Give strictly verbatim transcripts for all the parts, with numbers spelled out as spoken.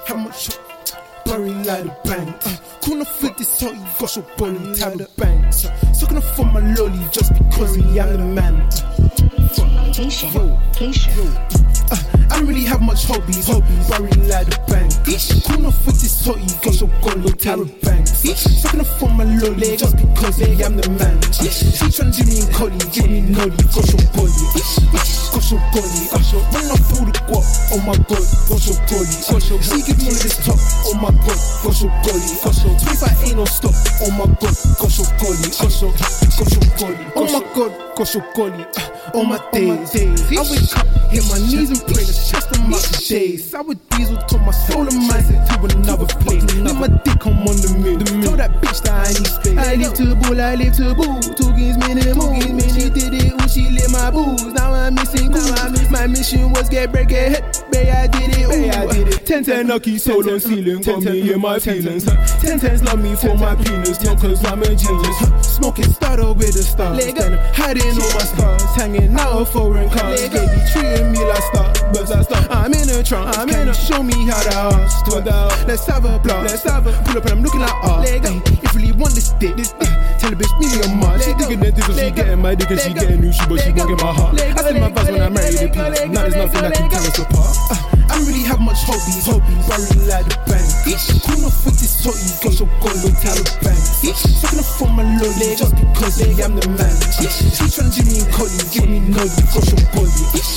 have much buried like a bank. Uh, couldn't fit this hot, you got your body type of banks. Uh, sucking up for my lolly just because he am the man. Uh, Tation. Tation. Uh, I don't really have much hobbies, hobbies buried like a bank. Couldn't fit this hot, you got your body type of banks. Uh, sucking up for my lolly just because he am the man. Uh, she tryna give me in collie, give me nolly, got your body. Got your body, got your when I pull the guap, oh my god, got your body. She give me this top, oh my god, got your body. twenty-five ain't no stop, oh my god, got your golly. Got your, got your golly, oh my god, got your golly. All my days, I wake up, hit my knees and pray the chest of my days. Sour diesel told my soul and mind to another place. Let my dick come on the move. Tell that bitch that I need space. I live to bull, I live to boo. Two games minimum, she did it when she lit my booze. Now I'm missing cool. My mission was get break it hit. Bae, I did it, ooh. I did it. Ten ten lucky soul on ceiling, got me in my feelings. Ten tens love me for my penis, not cause I'm a genius. Smoking starter with a star, hiding all my stars, hanging out of foreign cars. Baby treating me like stars, but I start. I'm in a trance, I'm in a show me how to ask. Let's have a blast, let's have a pull up and I'm looking like art. If you really want this dick, this dick, tell a bitch me a mark. She digging that dick, so she getting my dick and she getting new, she but she won't get my heart. I said my vibes when I married the peace. Now there's nothing that can tear us apart. Uh, I don't really have much hobbies, hobbies buried like the bank. Cool enough with this hottie, got your golden Taliban. Sucking up for my lolly just because I am the man. She tryna give me in collie, give me nolly, got your golly.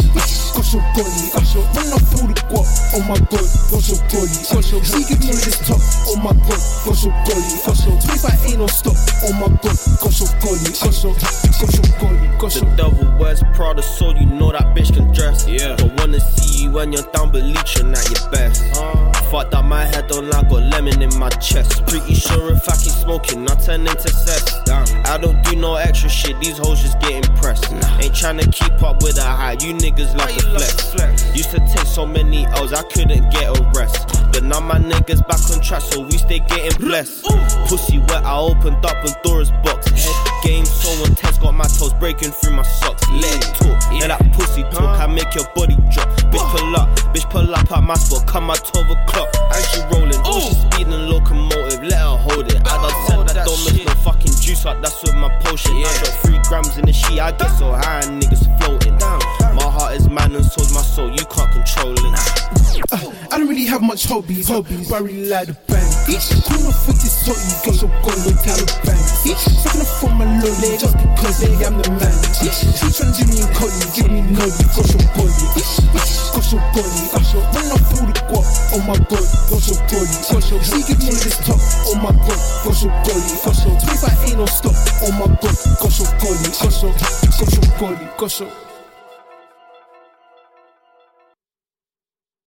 Got your golly, when I pull the guap, oh my god, got your golly. She give me this top, oh my god, got your golly. twenty-five ain't no stop, oh my god, got your golly. Got your, got your golly, got your. The devil wears Prada, so you know that bitch can dress. Yeah. Don't wanna see you when you're down, bleaching at your best. Uh, Fucked up my head on, I got lemon in my chest. Pretty sure if I keep smoking, I turn into cess. Damn. I don't do no extra shit, these hoes just get impressed. Nah. Ain't tryna keep up with the hype, you niggas like to flex. flex. Used to take so many L's, I couldn't get a rest. But now my niggas back on track, so we stay getting blessed. Ooh. Pussy wet, I opened up Pandora's box. Head game so intense, got my toes breaking through my socks. Let it talk, yeah. Let that pussy talk, I make your body drop. Bitch pull up, bitch pull up at my spot, come at twelve o'clock. And she rolling, oh she speeding locomotive, let her hold it. I done said that, that don't miss no fucking juice up, that's with my potion. Yeah. I got three grams in the sheet, I get so high and niggas floating. Damn. My heart is mine and so's my soul, you can't control it. Uh, I don't really have much hobbies, hobbies buried like the bank. Cool enough with this hottie, got your golden Taliban. Sucking up for my lolly just because I am the man. She tryna give me in collie, give me nolly, got your golly. Got your golly, when I pull the guap, oh my god, got your golly. She give me this top, oh my god, got your golly. twenty-five ain't no stop, oh my god, got your golly. Got your, got your golly, got your.